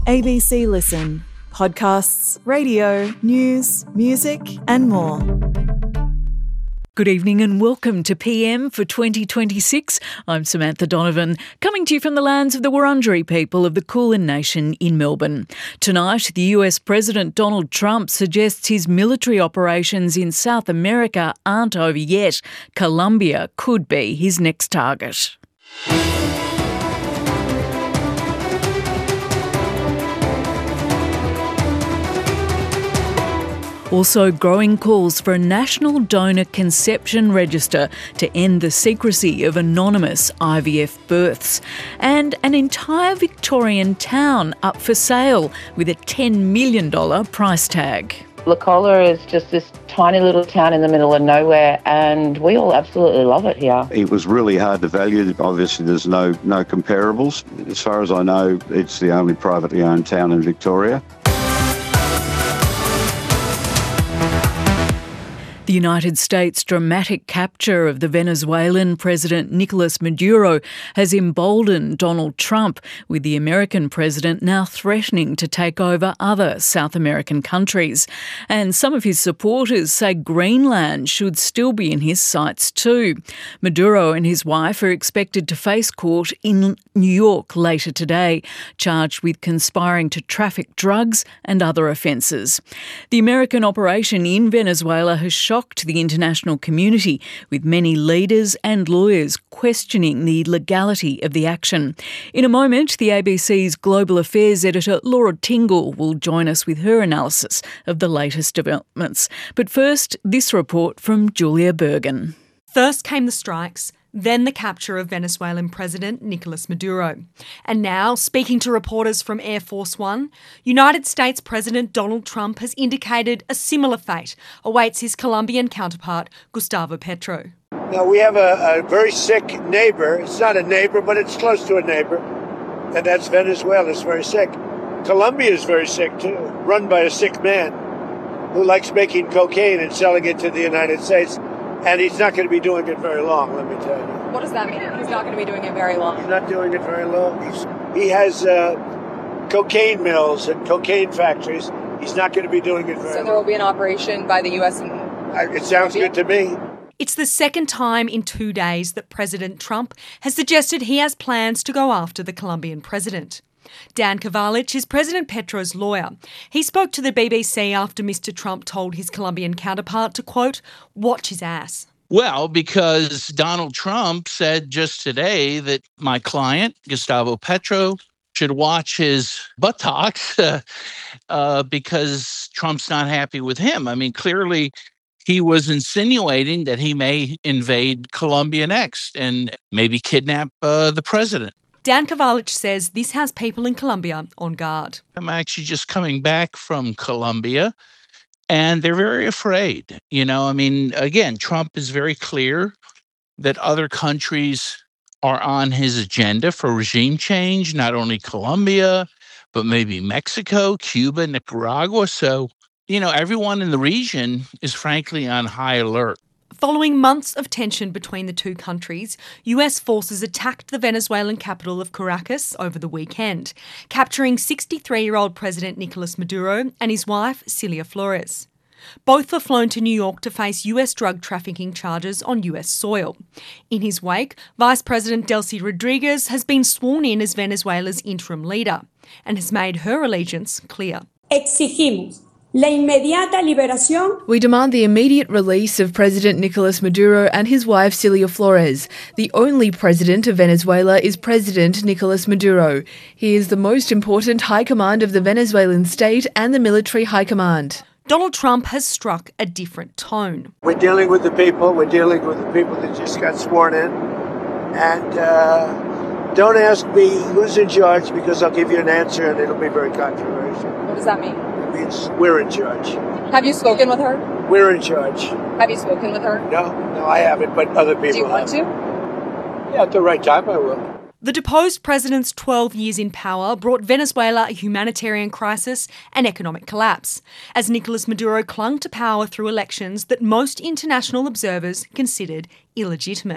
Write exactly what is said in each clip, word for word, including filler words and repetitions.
A B C Listen. Podcasts, radio, news, music and more. Good evening and welcome to P M for twenty twenty-six. I'm Samantha Donovan, coming to you from the lands of the Wurundjeri people of the Kulin Nation in Melbourne. Tonight, the U S President Donald Trump suggests his military operations in South America aren't over yet. Colombia could be his next target. Also, growing calls for a national donor conception register to end the secrecy of anonymous I V F births. And an entire Victorian town up for sale with a ten million dollars price tag. La Cola is just this tiny little town in the middle of nowhere, and we all absolutely love it here. It was really hard to value. Obviously, there's no no comparables. As far as I know, it's the only privately owned town in Victoria. The United States' dramatic capture of the Venezuelan President Nicolas Maduro has emboldened Donald Trump, with the American president now threatening to take over other South American countries. And some of his supporters say Greenland should still be in his sights too. Maduro and his wife are expected to face court in New York later today, charged with conspiring to traffic drugs and other offences. The American operation in Venezuela has shocked the international community, with many leaders and lawyers questioning the legality of the action. In a moment, the A B C's Global Affairs editor Laura Tingle will join us with her analysis of the latest developments. But first, this report from Julia Bergen. First came the strikes, then the capture of Venezuelan President Nicolas Maduro. And now, speaking to reporters from Air Force One, United States President Donald Trump has indicated a similar fate awaits his Colombian counterpart, Gustavo Petro. Now, we have a, a very sick neighbour. It's not a neighbour, but it's close to a neighbour, and that's Venezuela. It's very sick. Colombia is very sick, too, run by a sick man who likes making cocaine and selling it to the United States. And he's not going to be doing it very long, let me tell you. What does that mean? He's not going to be doing it very long? He's not doing it very long. He's, he has uh, cocaine mills and cocaine factories. He's not going to be doing it very long. So there will be an operation by the U S and... I, it sounds good to me. It's the second time in two days that President Trump has suggested he has plans to go after the Colombian president. Dan Kovalich is President Petro's lawyer. He spoke to the B B C after Mister Trump told his Colombian counterpart to, quote, watch his ass. Well, because Donald Trump said just today that my client, Gustavo Petro, should watch his buttocks uh, uh, because Trump's not happy with him. I mean, clearly he was insinuating that he may invade Colombia next and maybe kidnap uh, the president. Dan Kovalich says this has people in Colombia on guard. I'm actually just coming back from Colombia, and they're very afraid. You know, I mean, again, Trump is very clear that other countries are on his agenda for regime change, not only Colombia, but maybe Mexico, Cuba, Nicaragua. So, you know, everyone in the region is frankly on high alert. Following months of tension between the two countries, U S forces attacked the Venezuelan capital of Caracas over the weekend, capturing sixty-three-year-old President Nicolas Maduro and his wife, Cilia Flores. Both were flown to New York to face U S drug trafficking charges on U S soil. In his wake, Vice President Delcy Rodriguez has been sworn in as Venezuela's interim leader and has made her allegiance clear. Exigimos La inmediata liberación. We demand the immediate release of President Nicolas Maduro and his wife Cilia Flores. The only president of Venezuela is President Nicolas Maduro. He is the most important high command of the Venezuelan state and the military high command. Donald Trump has struck a different tone. We're dealing with the people. We're dealing with the people that just got sworn in. And uh, don't ask me who's in charge, because I'll give you an answer and it'll be very controversial. What does that mean? Means we're in charge. Have you spoken with her? We're in charge. Have you spoken with her? No, no, I haven't, but other people have. Do you want have. to? Yeah, at the right time I will. The deposed president's twelve years in power brought Venezuela a humanitarian crisis and economic collapse, as Nicolas Maduro clung to power through elections that most international observers considered illegitimate.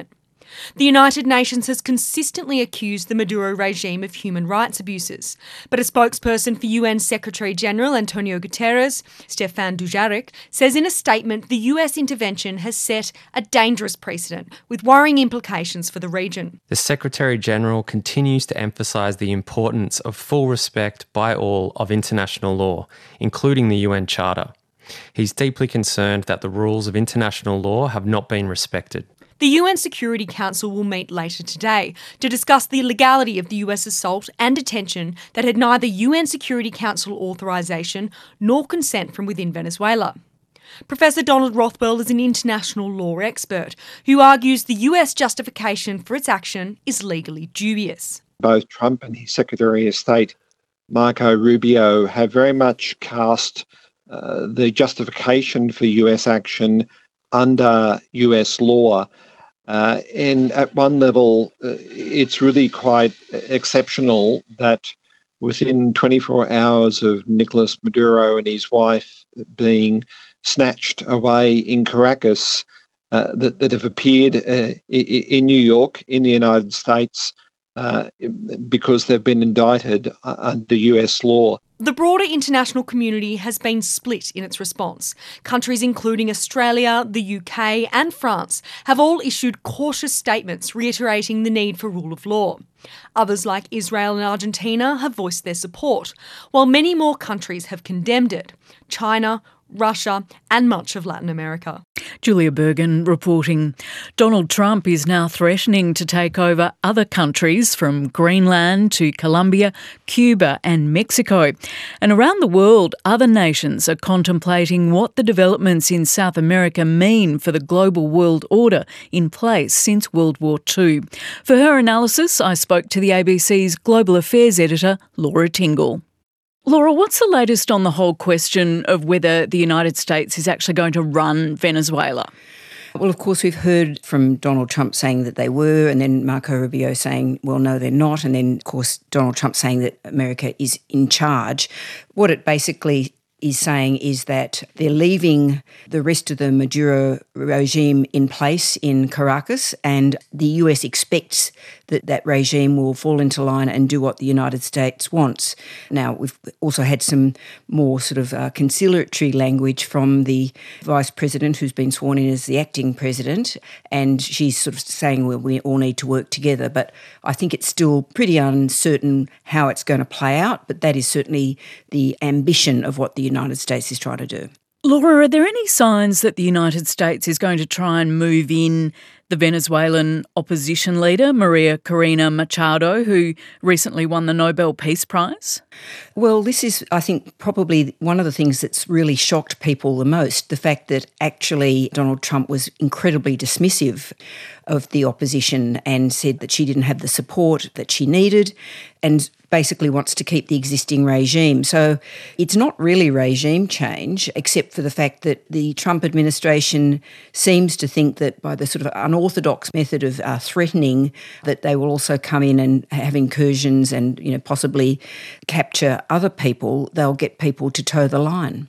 The United Nations has consistently accused the Maduro regime of human rights abuses, but a spokesperson for U N Secretary-General Antonio Guterres, Stefan Dujarric, says in a statement the U S intervention has set a dangerous precedent with worrying implications for the region. The Secretary-General continues to emphasise the importance of full respect by all of international law, including the U N Charter. He's deeply concerned that the rules of international law have not been respected. The U N Security Council will meet later today to discuss the legality of the U S assault and detention that had neither U N Security Council authorisation nor consent from within Venezuela. Professor Donald Rothwell is an international law expert who argues the U S justification for its action is legally dubious. Both Trump and his Secretary of State, Marco Rubio, have very much cast uh, the justification for U S action under U S law. Uh, and at one level, uh, it's really quite exceptional that within twenty-four hours of Nicolas Maduro and his wife being snatched away in Caracas, uh, that, that have appeared uh, in New York, in the United States, uh, because they've been indicted under U S law. The broader international community has been split in its response. Countries including Australia, the U K and France have all issued cautious statements reiterating the need for rule of law. Others like Israel and Argentina have voiced their support, while many more countries have condemned it. China, Russia and much of Latin America. Julia Bergen reporting. Donald Trump is now threatening to take over other countries from Greenland to Colombia, Cuba and Mexico. And around the world, other nations are contemplating what the developments in South America mean for the global world order in place since World War Two. For her analysis, I spoke to the A B C's Global Affairs editor, Laura Tingle. Laura, what's the latest on the whole question of whether the United States is actually going to run Venezuela? Well, of course, we've heard from Donald Trump saying that they were, and then Marco Rubio saying, well, no, they're not, and then, of course, Donald Trump saying that America is in charge. What it basically is saying is that they're leaving the rest of the Maduro regime in place in Caracas, and the U S expects that that regime will fall into line and do what the United States wants. Now, we've also had some more sort of uh, conciliatory language from the Vice President who's been sworn in as the acting president, and she's sort of saying, well, we all need to work together. But I think it's still pretty uncertain how it's going to play out, but that is certainly the ambition of what the United States is trying to do. Laura, are there any signs that the United States is going to try and move in the Venezuelan opposition leader, Maria Corina Machado, who recently won the Nobel Peace Prize? Well, this is, I think, probably one of the things that's really shocked people the most, the fact that actually Donald Trump was incredibly dismissive of the opposition and said that she didn't have the support that she needed and basically wants to keep the existing regime. So it's not really regime change, except for the fact that the Trump administration seems to think that by the sort of unorthodox method of uh, threatening, that they will also come in and have incursions and, you know, possibly capture other people, they'll get people to toe the line.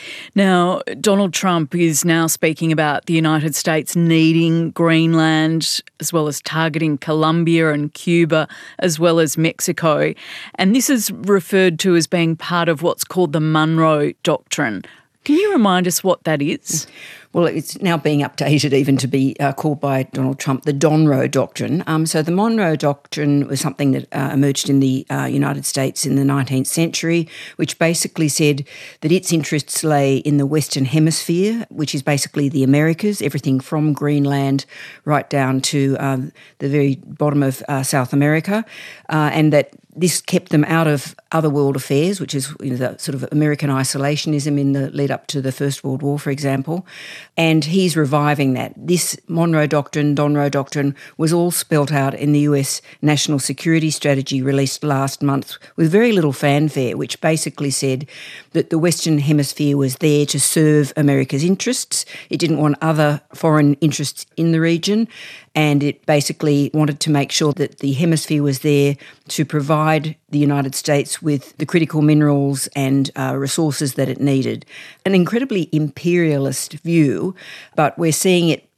Now, Donald Trump is now speaking about the United States needing Greenland, as well as targeting Colombia and Cuba, as well as Mexico. And this is referred to as being part of what's called the Monroe Doctrine. Can you remind us what that is? Well, it's now being updated even to be uh, called by Donald Trump the Donroe Doctrine. Um, so the Monroe Doctrine was something that uh, emerged in the uh, United States in the nineteenth century, which basically said that its interests lay in the Western Hemisphere, which is basically the Americas, everything from Greenland right down to um, the very bottom of uh, South America, uh, and that this kept them out of other world affairs, which is, you know, the sort of American isolationism in the lead up to the First World War, for example. And he's reviving that. This Monroe Doctrine, Donroe Doctrine, was all spelt out in the U S National Security Strategy released last month with very little fanfare, which basically said that the Western Hemisphere was there to serve America's interests. It didn't want other foreign interests in the region. And it basically wanted to make sure that the hemisphere was there to provide the United States with the critical minerals and uh, resources that it needed. An incredibly imperialist view, but we're seeing it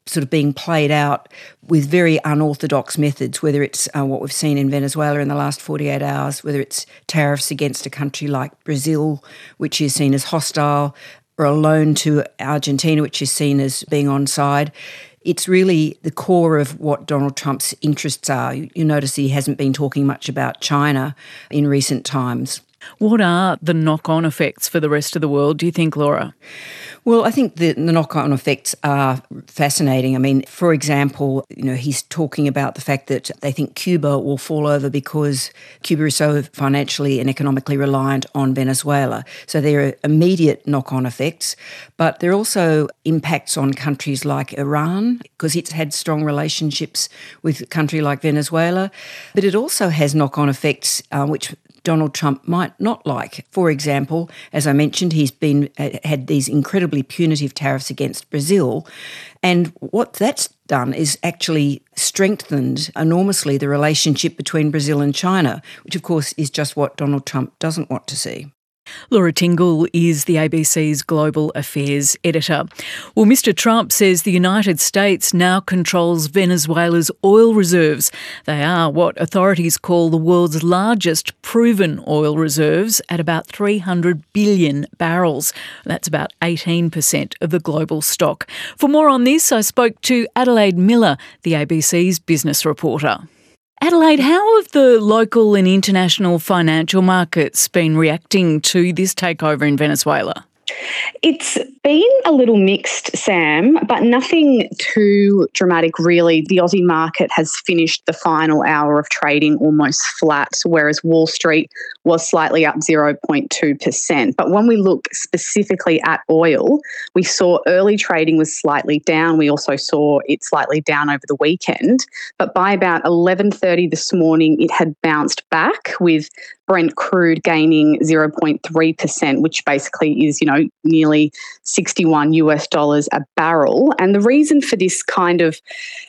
sort of being played out with very unorthodox methods, whether it's uh, what we've seen in Venezuela in the last forty-eight hours, whether it's tariffs against a country like Brazil, which is seen as hostile, or a loan to Argentina, which is seen as being on side. It's really the core of what Donald Trump's interests are. You notice he hasn't been talking much about China in recent times. What are the knock-on effects for the rest of the world, do you think, Laura? Well, I think the, the knock-on effects are fascinating. I mean, for example, you know, he's talking about the fact that they think Cuba will fall over because Cuba is so financially and economically reliant on Venezuela. So there are immediate knock-on effects, but there are also impacts on countries like Iran, because it's had strong relationships with a country like Venezuela. But it also has knock-on effects uh, which Donald Trump might not like. For example, as I mentioned, he's been had these incredibly punitive tariffs against Brazil, and what that's done is actually strengthened enormously the relationship between Brazil and China, which of course is just what Donald Trump doesn't want to see. Laura Tingle is the A B C's Global Affairs editor. Well, Mister Trump says the United States now controls Venezuela's oil reserves. They are what authorities call the world's largest proven oil reserves at about three hundred billion barrels. That's about eighteen percent of the global stock. For more on this, I spoke to Adelaide Miller, the A B C's business reporter. Adelaide, how have the local and international financial markets been reacting to this takeover in Venezuela? It's been a little mixed, Sam, but nothing too dramatic, really. The Aussie market has finished the final hour of trading almost flat, whereas Wall Street was slightly up zero point two percent. But when we look specifically at oil, we saw early trading was slightly down. We also saw it slightly down over the weekend. But by about eleven thirty this morning, it had bounced back, with Brent crude gaining zero point three percent, which basically is, you know, nearly sixty-one US dollars a barrel. And the reason for this kind of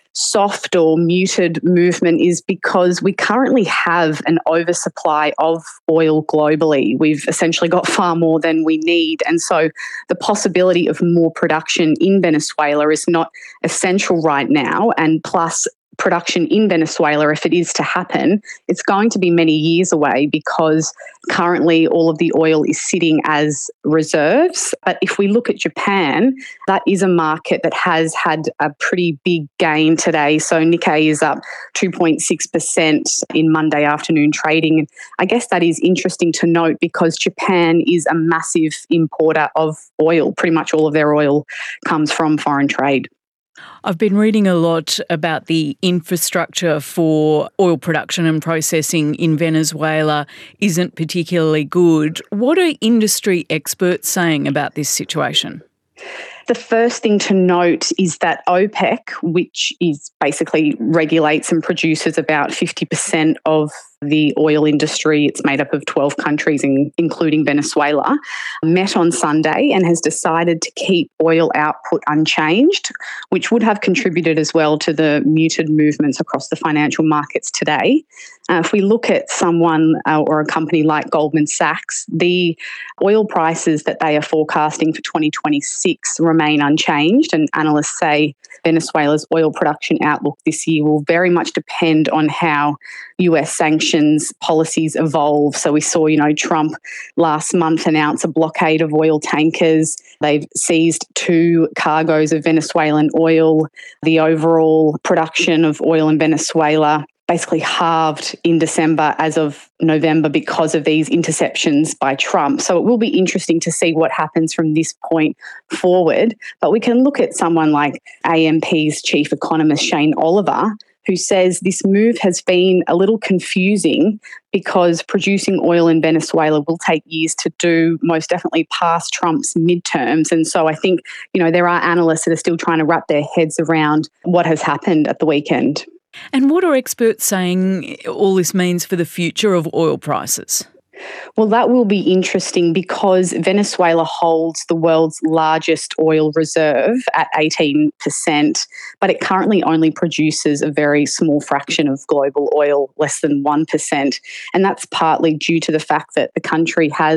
soft or muted movement is because we currently have an oversupply of oil globally. We've essentially got far more than we need. And so the possibility of more production in Venezuela is not essential right now. And plus, production in Venezuela, if it is to happen, it's going to be many years away, because currently all of the oil is sitting as reserves. But if we look at Japan, that is a market that has had a pretty big gain today. So Nikkei is up two point six percent in Monday afternoon trading. And I guess that is interesting to note, because Japan is a massive importer of oil. Pretty much all of their oil comes from foreign trade. I've been reading a lot about the infrastructure for oil production and processing in Venezuela isn't particularly good. What are industry experts saying about this situation? The first thing to note is that OPEC, which is basically regulates and produces about fifty percent of the oil industry, it's made up of twelve countries, in, including Venezuela, met on Sunday and has decided to keep oil output unchanged, which would have contributed as well to the muted movements across the financial markets today. Uh, if we look at someone uh, or a company like Goldman Sachs, the oil prices that they are forecasting for twenty twenty-six remain unchanged, and analysts say Venezuela's oil production outlook this year will very much depend on how U S sanctions policies evolve. So we saw, you know, Trump last month announce a blockade of oil tankers. They've seized two cargoes of Venezuelan oil. The overall production of oil in Venezuela basically halved in December as of November because of these interceptions by Trump. So it will be interesting to see what happens from this point forward. But we can look at someone like A M P's chief economist, Shane Oliver, who says this move has been a little confusing because producing oil in Venezuela will take years to do, most definitely past Trump's midterms. And so I think, you know, there are analysts that are still trying to wrap their heads around what has happened at the weekend. And what are experts saying all this means for the future of oil prices? Well, that will be interesting because Venezuela holds the world's largest oil reserve at eighteen percent, but it currently only produces a very small fraction of global oil, less than one percent. And that's partly due to the fact that the country has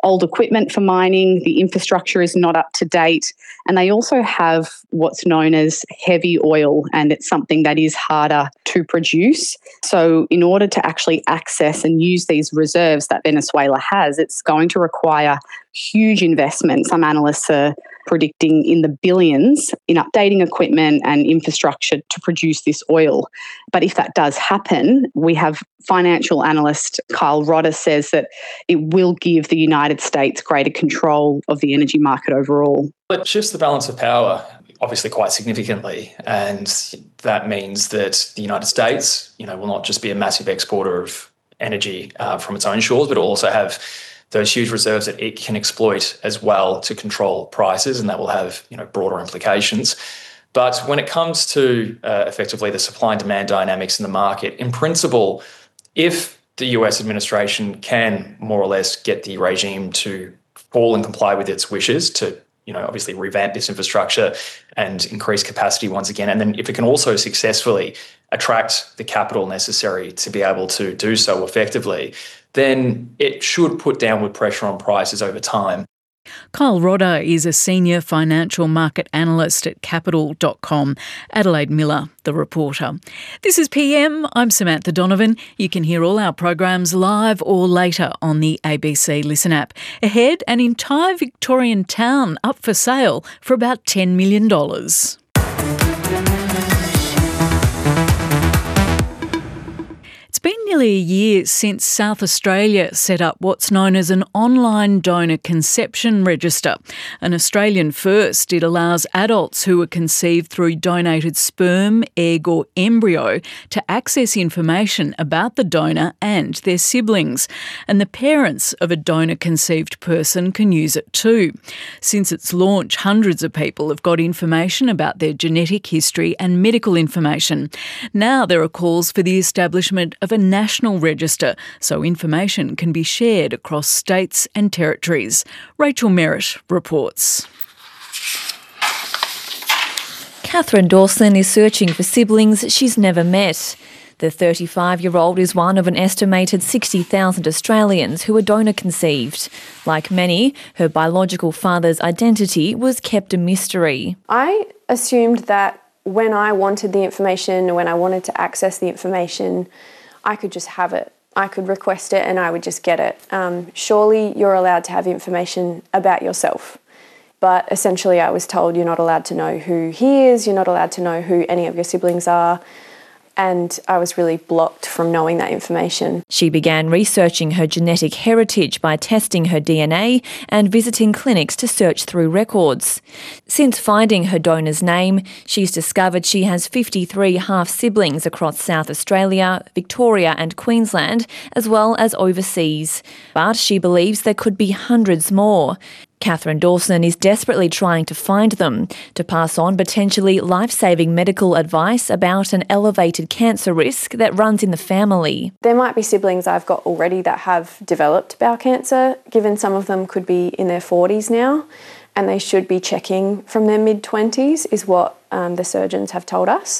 old equipment for mining, the infrastructure is not up to date, and they also have what's known as heavy oil, and it's something that is harder to produce. So in order to actually access and use these reserves that Venezuela has, it's going to require huge investment. Some analysts are predicting in the billions in updating equipment and infrastructure to produce this oil. But if that does happen, we have financial analyst Kyle Rodder says that it will give the United States greater control of the energy market overall. It shifts the balance of power, obviously quite significantly, and that means that the United States, you know, will not just be a massive exporter of energy uh, from its own shores, but will also have those huge reserves that it can exploit as well to control prices, and that will have, you know, broader implications. But when it comes to uh, effectively the supply and demand dynamics in the market, in principle, if the U S administration can more or less get the regime to fall and comply with its wishes to, you know, obviously revamp this infrastructure and increase capacity once again, and then if it can also successfully attract the capital necessary to be able to do so effectively, then it should put downward pressure on prices over time. Kyle Rodder is a senior financial market analyst at capital dot com. Adelaide Miller, the reporter. This is P M. I'm Samantha Donovan. You can hear all our programs live or later on the A B C Listen app. Ahead, an entire Victorian town up for sale for about ten million dollars. It's been nearly a year since South Australia set up what's known as an online donor conception register. An Australian first, it allows adults who were conceived through donated sperm, egg or embryo to access information about the donor and their siblings. And the parents of a donor-conceived person can use it too. Since its launch, hundreds of people have got information about their genetic history and medical information. Now there are calls for the establishment of a national register so information can be shared across states and territories. Rachel Merritt reports. Catherine Dawson is searching for siblings she's never met. The thirty-five-year-old is one of an estimated sixty thousand Australians who are donor-conceived. Like many, her biological father's identity was kept a mystery. I assumed that when I wanted the information, when I wanted to access the information, I could just have it. I could request it and I would just get it. Um, surely you're allowed to have information about yourself. But essentially I was told you're not allowed to know who he is, you're not allowed to know who any of your siblings are. And I was really blocked from knowing that information. She began researching her genetic heritage by testing her D N A and visiting clinics to search through records. Since finding her donor's name, she's discovered she has fifty-three half-siblings across South Australia, Victoria and Queensland, as well as overseas. But she believes there could be hundreds more. Catherine Dawson is desperately trying to find them to pass on potentially life-saving medical advice about an elevated cancer risk that runs in the family. There might be siblings I've got already that have developed bowel cancer, given some of them could be in their forties now, and they should be checking from their mid-twenties is what um, the surgeons have told us.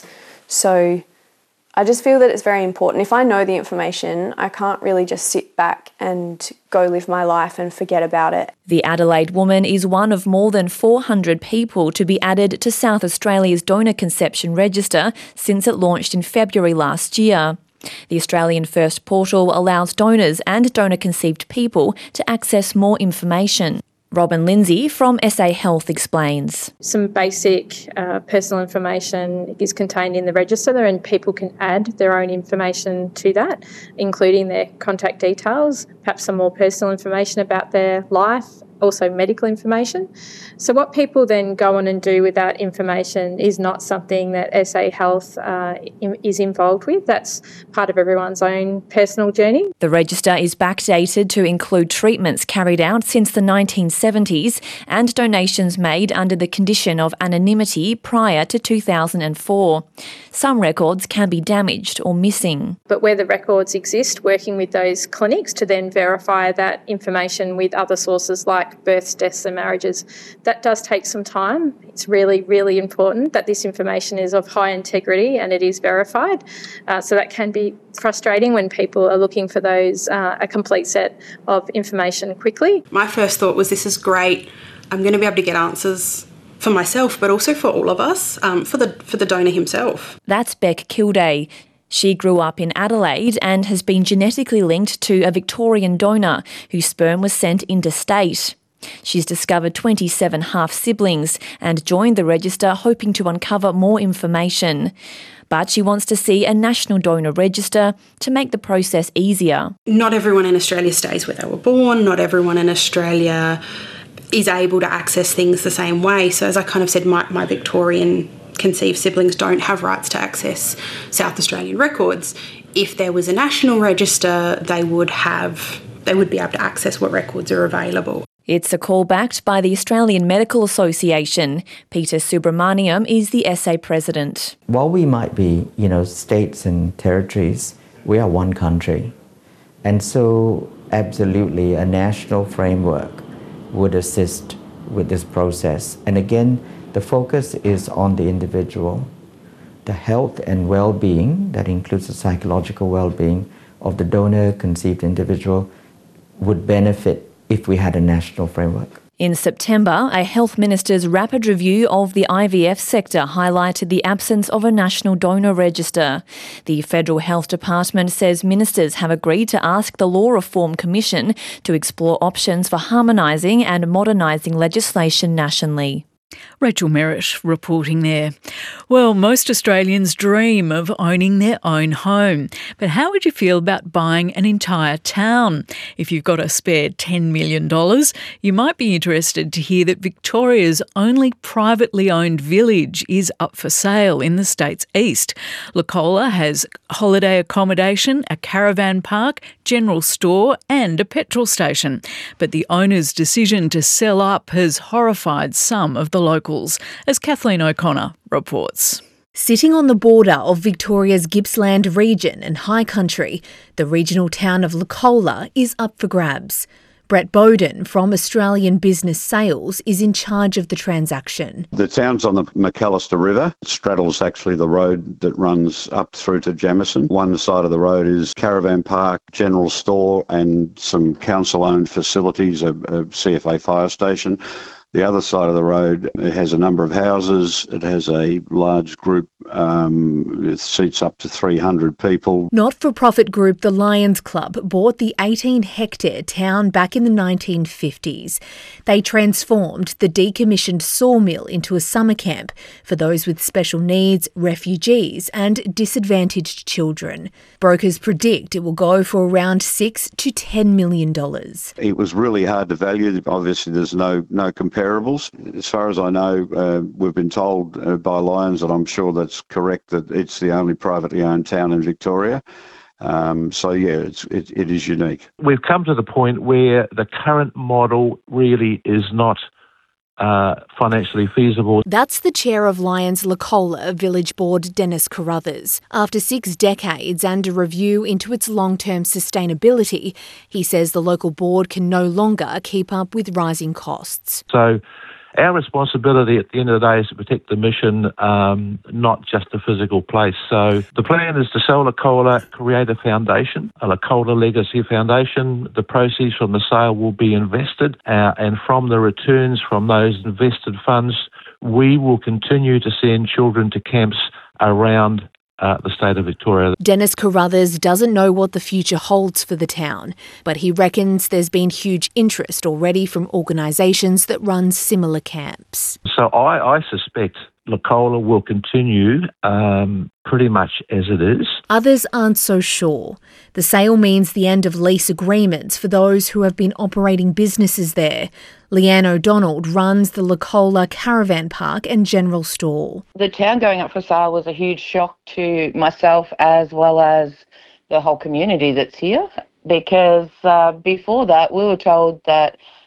So I just feel that it's very important. If I know the information, I can't really just sit back and go live my life and forget about it. The Adelaide woman is one of more than four hundred people to be added to South Australia's donor conception register since it launched in February last year. The Australian First portal allows donors and donor-conceived people to access more information. Robin Lindsay from S A Health explains. Some basic uh, personal information is contained in the register and people can add their own information to that, including their contact details, perhaps some more personal information about their life, also medical information. So what people then go on and do with that information is not something that S A Health uh, is involved with. That's part of everyone's own personal journey. The register is backdated to include treatments carried out since the nineteen seventies and donations made under the condition of anonymity prior to two thousand four. Some records can be damaged or missing. But where the records exist, working with those clinics to then verify that information with other sources like like births, deaths and marriages. That does take some time. It's really, really important that this information is of high integrity and it is verified. Uh, so that can be frustrating when people are looking for those, uh, a complete set of information quickly. My first thought was, this is great. I'm going to be able to get answers for myself, but also for all of us, um, for the for the donor himself. That's Beck Kilday. She grew up in Adelaide and has been genetically linked to a Victorian donor whose sperm was sent interstate. She's discovered twenty-seven half-siblings and joined the register hoping to uncover more information. But she wants to see a national donor register to make the process easier. Not everyone in Australia stays where they were born. Not everyone in Australia is able to access things the same way. So as I kind of said, my, my Victorian conceived siblings don't have rights to access South Australian records. If there was a national register, they would have, they would be able to access what records are available. It's a call backed by the Australian Medical Association. Peter Subramaniam is the S A president. While we might be, you know, states and territories, we are one country. And so absolutely a national framework would assist with this process. And again, the focus is on the individual. The health and well-being, that includes the psychological well-being of the donor conceived individual, would benefit if we had a national framework. In September, a health minister's rapid review of the I V F sector highlighted the absence of a national donor register. The Federal Health Department says ministers have agreed to ask the Law Reform Commission to explore options for harmonising and modernising legislation nationally. Rachel Merritt reporting there. Well, most Australians dream of owning their own home. But how would you feel about buying an entire town? If you've got a spare ten million dollars, you might be interested to hear that Victoria's only privately owned village is up for sale in the state's east. Lacola has holiday accommodation, a caravan park, general store and a petrol station. But the owner's decision to sell up has horrified some of the locals, as Kathleen O'Connor reports. Sitting on the border of Victoria's Gippsland region and high country, the regional town of Lacola is up for grabs. Brett Bowden from Australian Business Sales is in charge of the transaction. The town's on the McAllister River. It straddles actually the road that runs up through to Jamison. One side of the road is caravan park, general store and some council-owned facilities, a, a C F A fire station. The other side of the road, it has a number of houses. It has a large group, um, it seats up to three hundred people. Not-for-profit group The Lions Club bought the eighteen-hectare town back in the nineteen fifties. They transformed the decommissioned sawmill into a summer camp for those with special needs, refugees and disadvantaged children. Brokers predict it will go for around six to ten million dollars. It was really hard to value. Obviously, there's no no comparison. As far as I know, uh, we've been told uh, by Lions, and I'm sure that's correct, that it's the only privately owned town in Victoria. Um, so, yeah, it's, it, it is unique. We've come to the point where the current model really is not uh, financially feasible. That's the chair of Lions Lacola Village Board, Dennis Carruthers. After six decades and a review into its long-term sustainability, he says the local board can no longer keep up with rising costs. So our responsibility at the end of the day is to protect the mission, um, not just the physical place. So the plan is to sell Lacola, create a foundation, a Lacola Legacy Foundation. The proceeds from the sale will be invested, uh, and from the returns from those invested funds, we will continue to send children to camps around Uh, the state of Victoria. Dennis Carruthers doesn't know what the future holds for the town, but he reckons there's been huge interest already from organisations that run similar camps. So I, I suspect Lacola will continue um, pretty much as it is. Others aren't so sure. The sale means the end of lease agreements for those who have been operating businesses there. Leanne O'Donnell runs the Lacola Caravan Park and General Store. The town going up for sale was a huge shock to myself as well as the whole community that's here, because uh, before that we were told that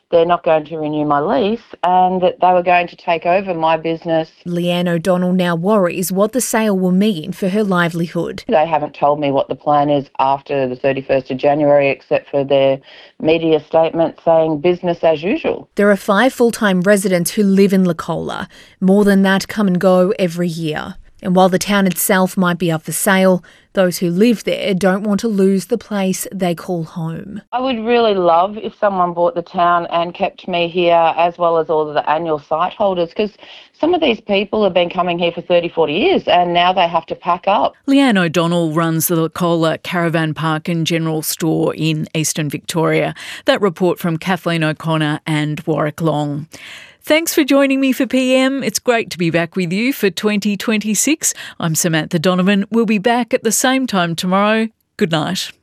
they're not going to renew my lease and that they were going to take over my business. Leanne O'Donnell now worries what the sale will mean for her livelihood. They haven't told me what the plan is after the thirty-first of January, except for their media statement saying business as usual. There are five full-time residents who live in Lekola. More than that come and go every year. And while the town itself might be up for sale, those who live there don't want to lose the place they call home. I would really love if someone bought the town and kept me here, as well as all of the annual site holders, because some of these people have been coming here for thirty, forty years and now they have to pack up. Leanne O'Donnell runs the Lekola Caravan Park and General Store in Eastern Victoria. That report from Kathleen O'Connor and Warwick Long. Thanks for joining me for P M. It's great to be back with you for twenty twenty-six. I'm Samantha Donovan. We'll be back at the same time tomorrow. Good night.